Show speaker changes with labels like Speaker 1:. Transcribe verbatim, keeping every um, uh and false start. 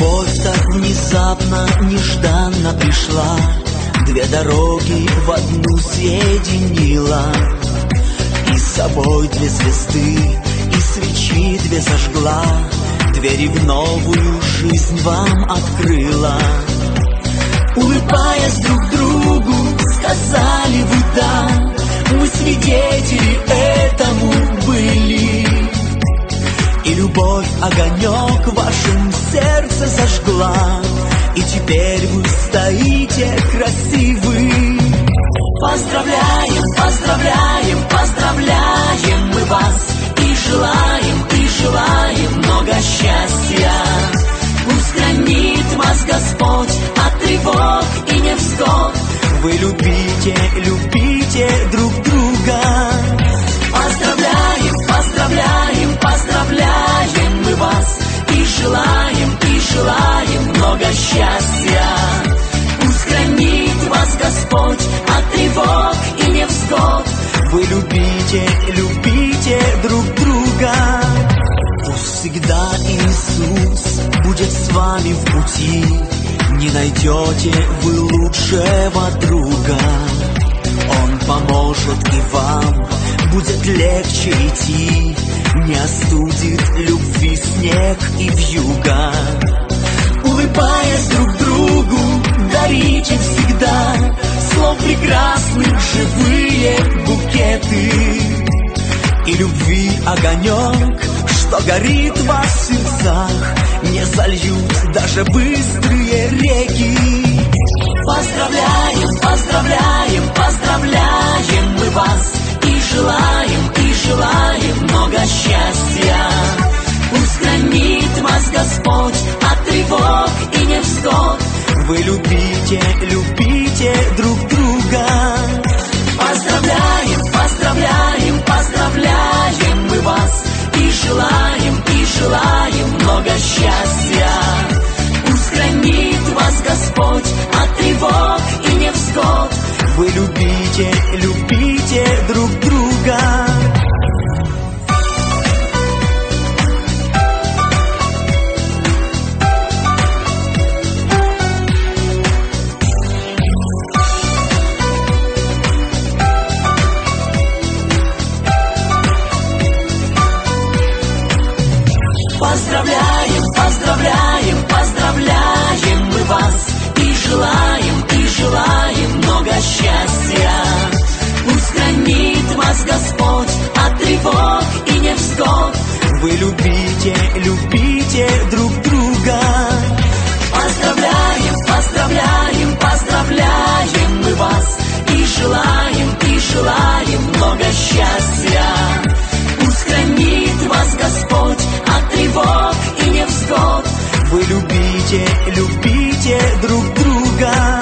Speaker 1: Любовь так внезапно, нежданно пришла, две дороги в одну соединила. И с собой две звезды, и свечи две зажгла, двери в новую жизнь вам открыла. Улыбаясь друг другу, сказали вы «да», мы свидетели этому были. И любовь огонек в вашем сердце зажгла, и теперь вы стоите красивы. Поздравляем, поздравляем, поздравляем мы вас, и желаем, и желаем много счастья. Пусть хранит вас Господь от тревог и невзгод. Вы любите, любите друг друга. Поздравляем, поздравляем, поздравляем мы вас, и желаем, и желаем много счастья. Пусть хранит вас Господь от тревог и невзгод. Вы любите, любите друг друга. Пусть всегда Иисус будет с вами в пути, не найдете вы лучшего друга. Он поможет и вам будет легче идти, не остудит любви снег и вьюга. Улыбаясь друг другу, дарите всегда слов прекрасных живые букеты. И любви огонек, что горит в вас сердцах, не зальют даже быстрые реки. Поздравляем, поздравляем, поздравляем мы вас, и желаем, и желаем много счастья. Пусть хранит вас Господь от тревог и невзгод. Вы любите, любите друг друга. Поздравляем, поздравляем, поздравляем мы вас, и желаем, и желаем много счастья. Пусть хранит вас Господь от тревог и невзгод. Вы любите, любите друг друга. Поздравляем, поздравляем, поздравляем мы вас, и желаем, и желаем много счастья. Пусть хранит вас Господь от тревог и невзгод. Вы любите, любите друг друга. Поздравляем, поздравляем, поздравляем мы вас, и желаем, и желаем много счастья. Пусть хранит вас Господь от тревог и невзгод. Вы любите, любите друг друга.